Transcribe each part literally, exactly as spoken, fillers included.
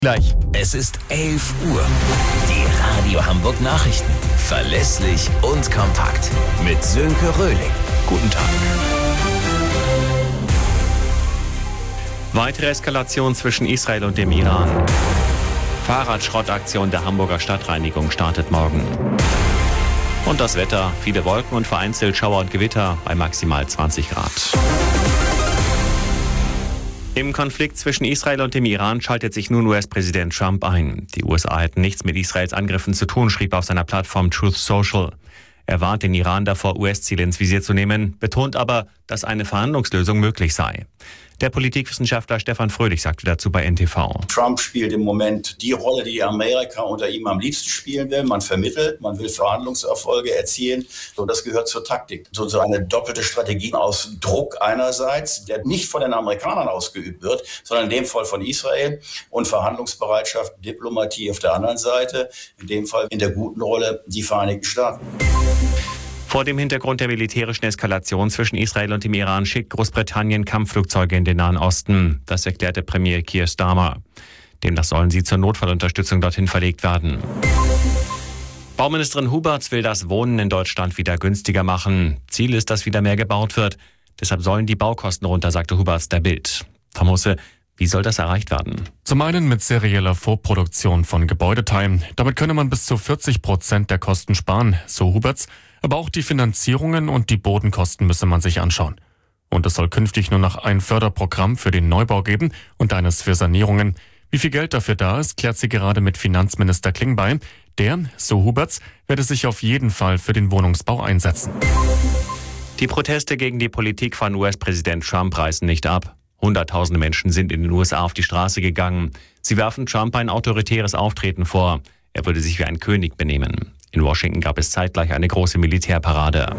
Gleich. Es ist elf Uhr. Die Radio Hamburg Nachrichten. Verlässlich und kompakt. Mit Sönke Röhling. Guten Tag. Weitere Eskalation zwischen Israel und dem Iran. Fahrradschrottaktion der Hamburger Stadtreinigung startet morgen. Und das Wetter. Viele Wolken und vereinzelt Schauer und Gewitter bei maximal zwanzig Grad. Im Konflikt zwischen Israel und dem Iran schaltet sich nun U S-Präsident Trump ein. Die U S A hätten nichts mit Israels Angriffen zu tun, schrieb er auf seiner Plattform Truth Social. Er warnt den Iran davor, U S-Ziele ins Visier zu nehmen, betont aber, dass eine Verhandlungslösung möglich sei. Der Politikwissenschaftler Stefan Fröhlich sagte dazu bei N T V. Trump spielt im Moment die Rolle, die Amerika unter ihm am liebsten spielen will. Man vermittelt, man will Verhandlungserfolge erzielen. So, das gehört zur Taktik. So, so eine doppelte Strategie aus Druck einerseits, der nicht von den Amerikanern ausgeübt wird, sondern in dem Fall von Israel, und Verhandlungsbereitschaft, Diplomatie auf der anderen Seite. In dem Fall in der guten Rolle die Vereinigten Staaten. Vor dem Hintergrund der militärischen Eskalation zwischen Israel und dem Iran schickt Großbritannien Kampfflugzeuge in den Nahen Osten. Das erklärte Premier Keir Starmer. Demnach sollen sie zur Notfallunterstützung dorthin verlegt werden. Bauministerin Huberts will das Wohnen in Deutschland wieder günstiger machen. Ziel ist, dass wieder mehr gebaut wird. Deshalb sollen die Baukosten runter, sagte Huberts der Bild. Tom Husse, wie soll das erreicht werden? Zum einen mit serieller Vorproduktion von Gebäudeteilen. Damit könne man bis zu vierzig Prozent der Kosten sparen, so Huberts. Aber auch die Finanzierungen und die Bodenkosten müsse man sich anschauen. Und es soll künftig nur noch ein Förderprogramm für den Neubau geben und eines für Sanierungen. Wie viel Geld dafür da ist, klärt sie gerade mit Finanzminister Klingbeil. Der, so Huberts, werde sich auf jeden Fall für den Wohnungsbau einsetzen. Die Proteste gegen die Politik von U S-Präsident Trump reißen nicht ab. Hunderttausende Menschen sind in den U S A auf die Straße gegangen. Sie werfen Trump ein autoritäres Auftreten vor. Er würde sich wie ein König benehmen. In Washington gab es zeitgleich eine große Militärparade.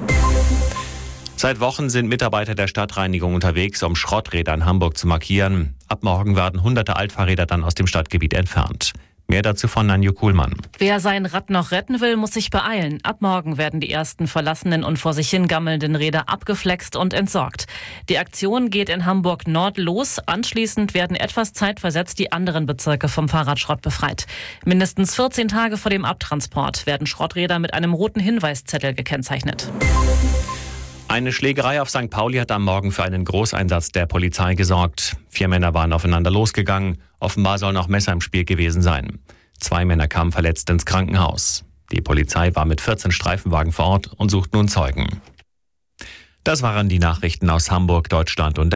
Seit Wochen sind Mitarbeiter der Stadtreinigung unterwegs, um Schrotträder in Hamburg zu markieren. Ab morgen werden hunderte Altfahrräder dann aus dem Stadtgebiet entfernt. Mehr dazu von Nanju Kuhlmann. Wer sein Rad noch retten will, muss sich beeilen. Ab morgen werden die ersten verlassenen und vor sich hingammelnden Räder abgeflext und entsorgt. Die Aktion geht in Hamburg Nord los. Anschließend werden etwas zeitversetzt die anderen Bezirke vom Fahrradschrott befreit. Mindestens vierzehn Tage vor dem Abtransport werden Schrotträder mit einem roten Hinweiszettel gekennzeichnet. Eine Schlägerei auf Sankt Pauli hat am Morgen für einen Großeinsatz der Polizei gesorgt. Vier Männer waren aufeinander losgegangen. Offenbar sollen auch Messer im Spiel gewesen sein. Zwei Männer kamen verletzt ins Krankenhaus. Die Polizei war mit vierzehn Streifenwagen vor Ort und sucht nun Zeugen. Das waren die Nachrichten aus Hamburg, Deutschland und